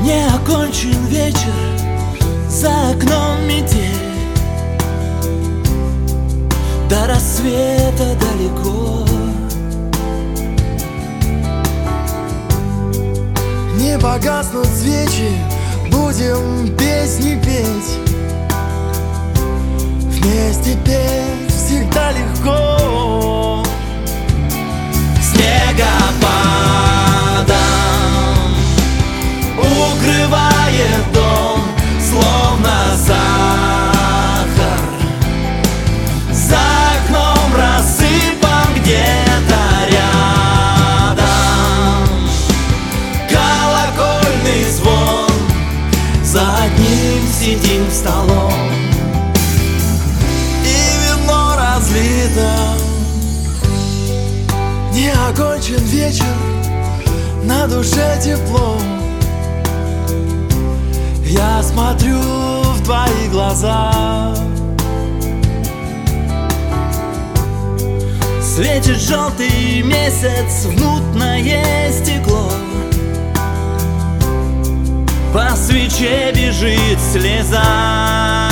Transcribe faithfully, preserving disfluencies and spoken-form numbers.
Не окончен вечер, за окном метель, до рассвета далеко. Не погаснут свечи, будем песни петь. Вместе петь всегда легко. Снегопадом укрывает дом, словно сахар. За окном рассыпан где-то рядом колокольный звон. За одним сидим столом, и вино разлито. Не окончен вечер, на душе тепло. Я смотрю в твои глаза. Светит желтый месяц в мутное стекло. По свече бежит слеза.